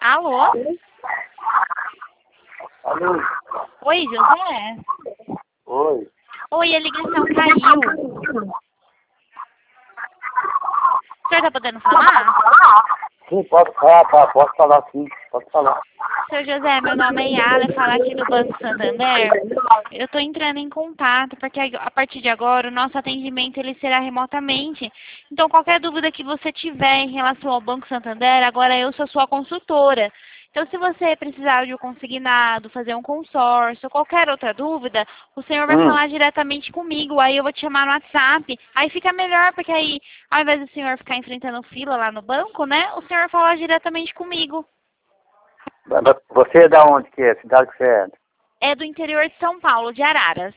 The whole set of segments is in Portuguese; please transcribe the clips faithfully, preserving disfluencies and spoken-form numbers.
Alô? Alô? Oi, José? Oi. Oi, a ligação caiu. O senhor tá podendo falar? Sim, pode falar, tá, pode falar sim, pode falar. Seu José, meu nome é Yala, falar aqui do Banco Santander. Eu estou entrando em contato porque a partir de agora o nosso atendimento ele será remotamente. Então qualquer dúvida que você tiver em relação ao Banco Santander, agora eu sou sua consultora. Então se você precisar de um consignado, fazer um consórcio, qualquer outra dúvida, o senhor vai Hum. falar diretamente comigo, aí eu vou te chamar no WhatsApp. Aí fica melhor, porque aí ao invés do senhor ficar enfrentando fila lá no banco, né, o senhor fala diretamente comigo. Você é da onde que é? Cidade que você é? É do interior de São Paulo, de Araras.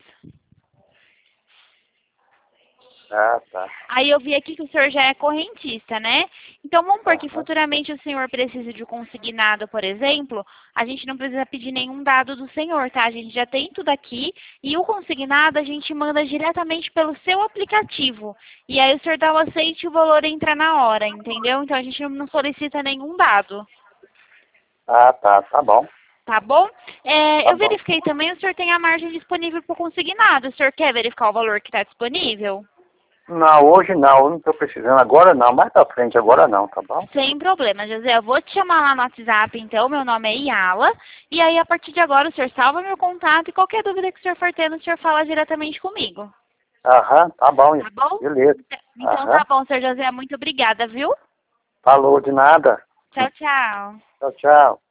Ah, tá. Aí eu vi aqui que o senhor já é correntista, né? Então vamos supor que futuramente o senhor precise de um consignado, por exemplo, a gente não precisa pedir nenhum dado do senhor, tá? A gente já tem tudo aqui e o consignado a gente manda diretamente pelo seu aplicativo. E aí o senhor dá o aceite e o valor entra na hora, entendeu? Então a gente não solicita nenhum dado. Ah, tá, tá bom. Tá bom? É, Tá eu bom. verifiquei também, o senhor tem a margem disponível para o consignado. O senhor quer verificar o valor que está disponível? Não, hoje não, eu não estou precisando, agora não, mais pra frente, agora não, tá bom? Sem problema, José. Eu vou te chamar lá no WhatsApp, então. Meu nome é Yala. E aí, a partir de agora, o senhor salva meu contato e qualquer dúvida que o senhor for tendo, o senhor fala diretamente comigo. Aham, tá bom, Tá bom? beleza. Então Aham, tá bom, senhor José. Muito obrigada, viu? falou de nada. Tchau, tchau. Tchau, tchau.